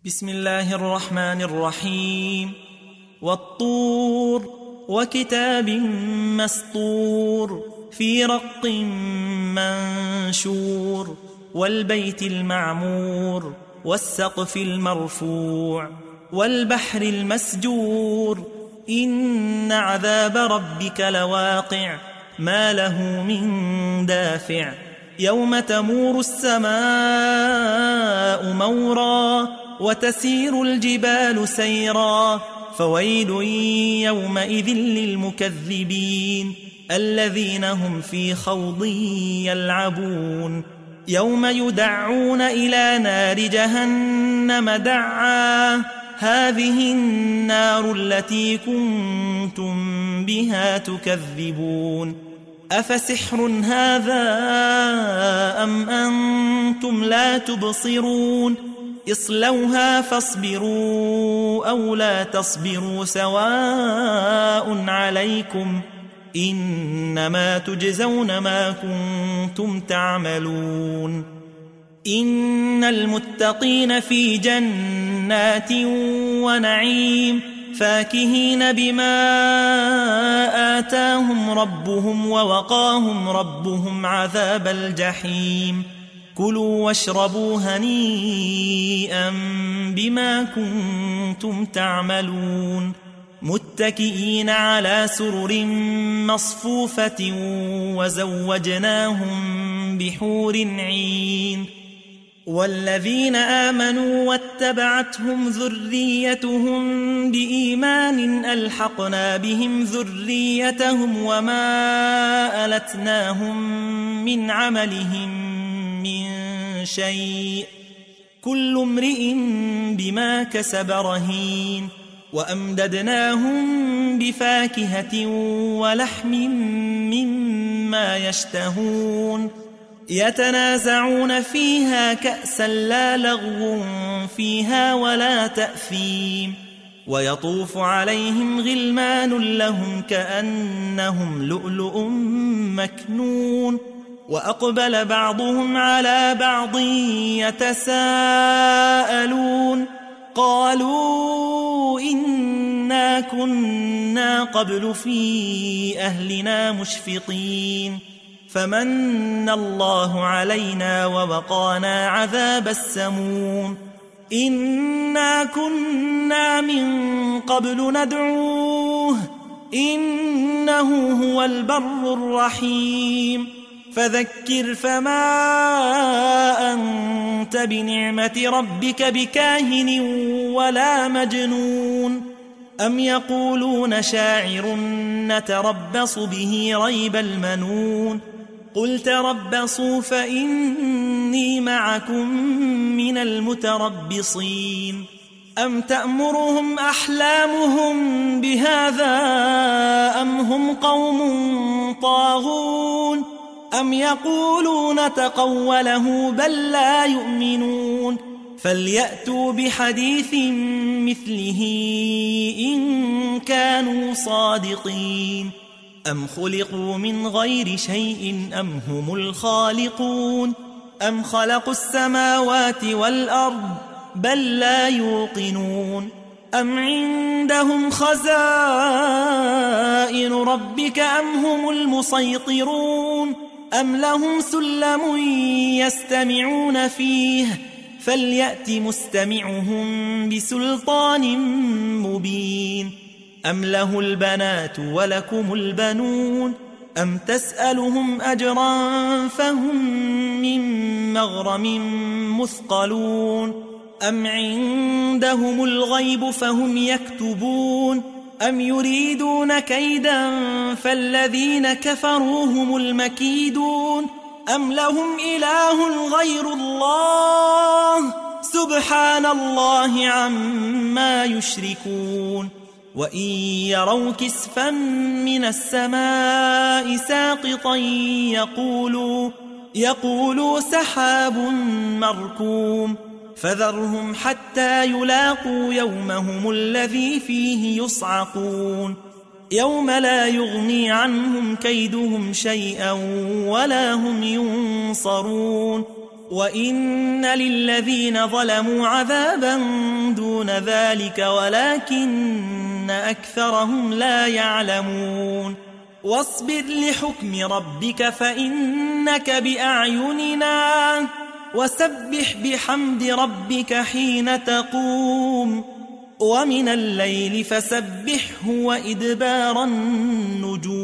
بسم الله الرحمن الرحيم. والطور وكتاب مسطور في رق منشور والبيت المعمور والسقف المرفوع والبحر المسجور إن عذاب ربك لواقع ما له من دافع يوم تمور السماء مورا وتسير الجبال سيرا فويل يومئذ للمكذبين الذين هم في خوض يلعبون يوم يدعون إلى نار جهنم دعا هذه النار التي كنتم بها تكذبون أفسحر هذا أم أنتم لا تبصرون اصلوها فاصبروا أو لا تصبروا سواء عليكم إنما تجزون ما كنتم تعملون إن المتقين في جنات ونعيم فاكهين بما آتاهم ربهم ووقاهم ربهم عذاب الجحيم كلوا واشربوا هنيئا بما كنتم تعملون متكئين على سرر مصفوفة وزوجناهم بحور عين والذين آمنوا واتبعتهم ذريتهم بإيمان ألحقنا بهم ذريتهم وما ألتناهم من عملهم من شيء كل امرئ بما كسب رهين وأمددناهم بفاكهة ولحم مما يشتهون يتنازعون فيها كأسا لا لغو فيها ولا تأثيم ويطوف عليهم غلمان لهم كأنهم لؤلؤ مكنون وأقبل بعضهم على بعض يتساءلون قالوا إنا كنا قبل في أهلنا مشفقين فمن الله علينا ووقانا عذاب السموم إنا كنا من قبل ندعوه إنه هو البر الرحيم فذكر فما أنت بنعمة ربك بكاهن ولا مجنون أم يقولون شاعر نتربص به ريب المنون قل تربصوا فإني معكم من المتربصين أم تأمرهم أحلامهم بهذا أم هم قوم طاغون أم يقولون تقوله بل لا يؤمنون فليأتوا بحديث مثله إن كانوا صادقين أم خلقوا من غير شيء أم هم الخالقون أم خلقوا السماوات والأرض بل لا يوقنون أم عندهم خزائن ربك أم هم المسيطرون أم لهم سلم يستمعون فيه فليأت مستمعهم بسلطان مبين أم له البنات ولكم البنون أم تسألهم أجرا فهم من مغرم مثقلون أم عندهم الغيب فهم يكتبون أم يريدون كيدا فالذين كفروا هم المكيدون أم لهم إله غير الله سبحان الله عما يشركون وإن يروا كسفا من السماء ساقطا يقولوا سحاب مركوم فذرهم حتى يلاقوا يومهم الذي فيه يصعقون يوم لا يغني عنهم كيدهم شيئا ولا هم ينصرون وإن للذين ظلموا عذابا دون ذلك ولكن أكثرهم لا يعلمون واصبر لحكم ربك فإنك بأعيننا وسبح بحمد ربك حين تقوم ومن الليل فسبحه وإدبار النجوم